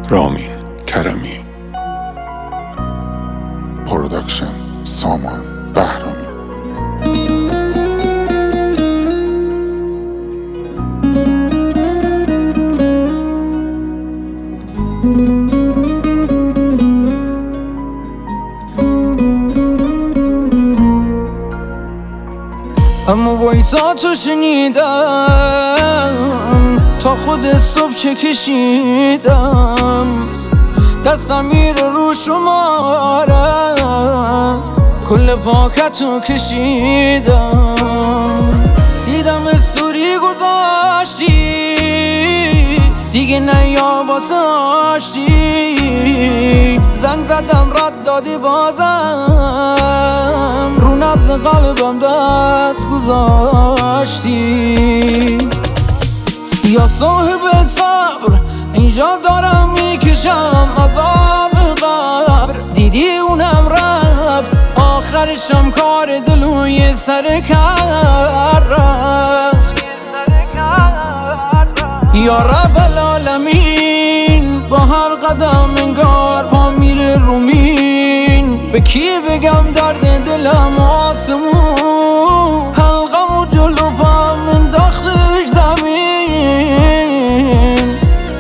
رامین کرمی، پروداکشن سامان بهرامی. اما وایساتو شنیدم تا خود صبح چه کشیدم، دستم میره رو شماره کل پاکتو کشیدم. دیدم استوری گذاشتی دیگه نیا واسه آشتی، زنگ زدم رد دادی بازم رو نبض قلبم دست گذاشتی. یا صاحب صبر اینجا دارم میکشم عذاب قبر، دیدی اونم رفت آخرشم کار دلوی سر کار رفت. یا رب العالمین با هر قدم انگار پا میره رومین، به کی بگم درد دلم آسمون، حلقم و جلو پام انداختش زمین.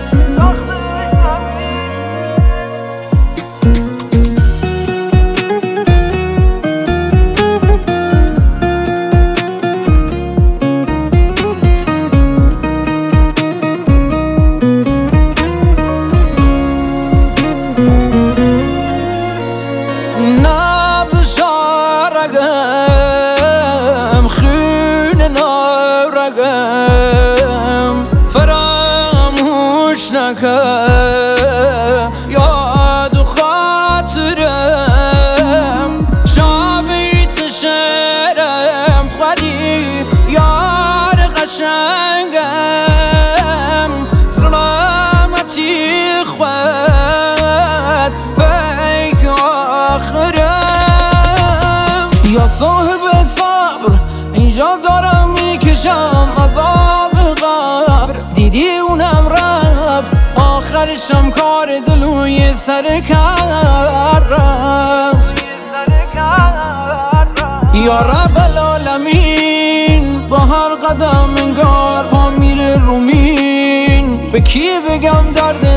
فراموش نکن یاد و خاطرم، شاویت شرم خودی یار قشنگم، سلامتی خود بیک آخرم. یا صاحب صبر اینجا دارم میکشم عذاب قبر، دیدی اونم رفت آخرشم کار دلوی سر کار رفت. یا رب العالمین با هر قدم انگار پا میره رومین، به کی بگم درد